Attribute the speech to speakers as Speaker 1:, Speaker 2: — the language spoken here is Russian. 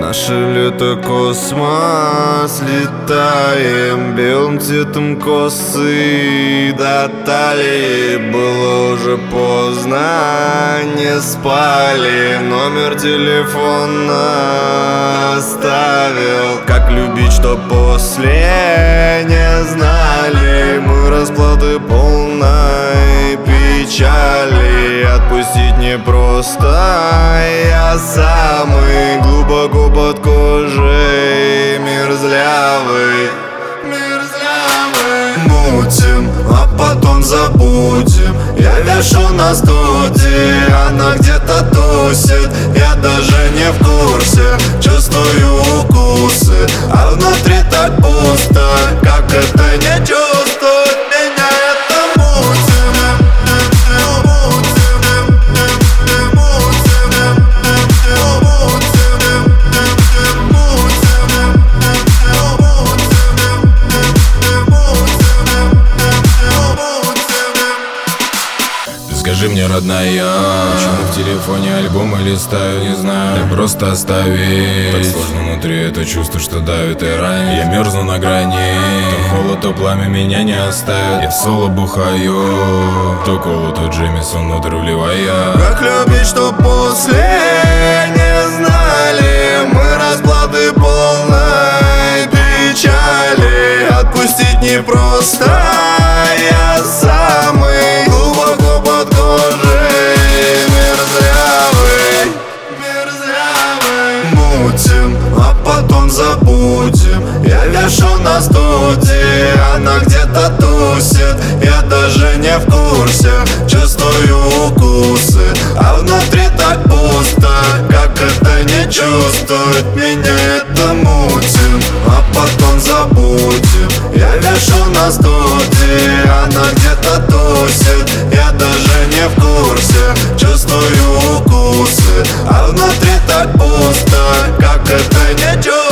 Speaker 1: Наше лето космос, летаем белым цветом косы до талии. Было уже поздно, не спали, номер телефона оставил. Как любить, что после не знали, мы расплаты полной печали. Отпустить непросто, я самый глубоко под кожей мерзлявый. Мутим, а потом забудем. Я вешу на студии, она где-то тусит. Я даже не в курсе, чувствую укусы, а внутри так пусто. Как это не чувствовать? Меня это мутит.
Speaker 2: Скажи мне, родная, почему в телефоне альбомы листаю, не знаю. Я просто оставить. Так сложно внутри это чувство, что давит и ранит. Я мерзну на грани, то холод, то пламя меня не оставит. Я в соло бухаю, то колу, то Джемисон внутрь вливая.
Speaker 1: Как любить, что после не знали, мы расплаты полной печали. Отпустить непросто, я самый глубоко под кожей мерзлявый. Мутим, а потом забудем. Я вешу на студии, она где-то тусит. Я даже не в курсе, чувствую укусы, а внутри так пусто. Как это не чувствовать? Меня это мутим, а потом забудем. Я вешу на студии, она где-то тусит. Я даже не в курсе, чувствую укусы, а внутри так пусто. Как это не чувствовать?